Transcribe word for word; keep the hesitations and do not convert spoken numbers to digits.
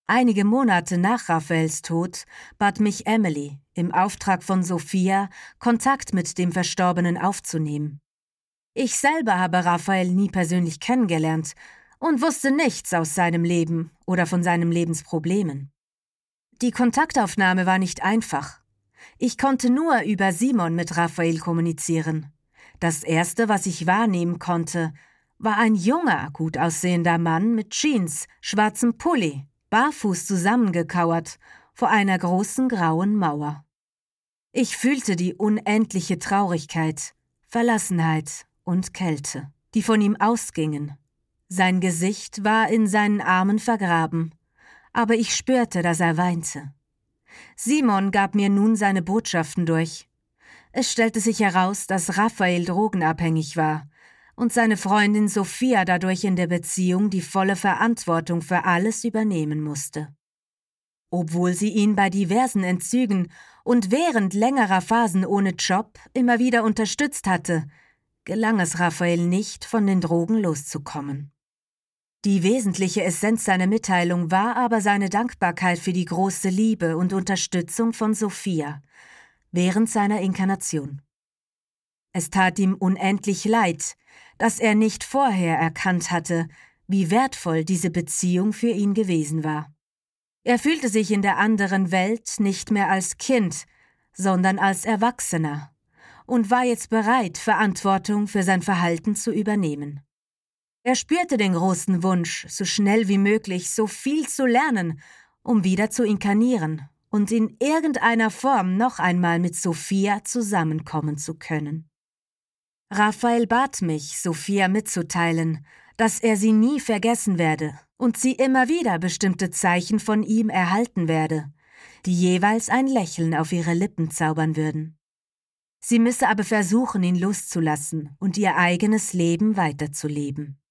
Einige Monate nach Raphaels Tod bat mich Emily, im Auftrag von Sophia, Kontakt mit dem Verstorbenen aufzunehmen. Ich selber habe Raphael nie persönlich kennengelernt und wusste nichts aus seinem Leben oder von seinen Lebensproblemen. Die Kontaktaufnahme war nicht einfach. Ich konnte nur über Simon mit Raphael kommunizieren. Das Erste, was ich wahrnehmen konnte, war ein junger, gut aussehender Mann mit Jeans, schwarzem Pulli, barfuß zusammengekauert, vor einer großen grauen Mauer. Ich fühlte die unendliche Traurigkeit, Verlassenheit und Kälte, die von ihm ausgingen. Sein Gesicht war in seinen Armen vergraben, aber ich spürte, dass er weinte. Simon gab mir nun seine Botschaften durch. Es stellte sich heraus, dass Raphael drogenabhängig war und seine Freundin Sophia dadurch in der Beziehung die volle Verantwortung für alles übernehmen musste. Obwohl sie ihn bei diversen Entzügen und während längerer Phasen ohne Job immer wieder unterstützt hatte, gelang es Raphael nicht, von den Drogen loszukommen. Die wesentliche Essenz seiner Mitteilung war aber seine Dankbarkeit für die große Liebe und Unterstützung von Sophia während seiner Inkarnation. Es tat ihm unendlich leid, dass er nicht vorher erkannt hatte, wie wertvoll diese Beziehung für ihn gewesen war. Er fühlte sich in der anderen Welt nicht mehr als Kind, sondern als Erwachsener und war jetzt bereit, Verantwortung für sein Verhalten zu übernehmen. Er spürte den großen Wunsch, so schnell wie möglich so viel zu lernen, um wieder zu inkarnieren und in irgendeiner Form noch einmal mit Sophia zusammenkommen zu können. Raphael bat mich, Sophia mitzuteilen, dass er sie nie vergessen werde und sie immer wieder bestimmte Zeichen von ihm erhalten werde, die jeweils ein Lächeln auf ihre Lippen zaubern würden. Sie müsse aber versuchen, ihn loszulassen und ihr eigenes Leben weiterzuleben.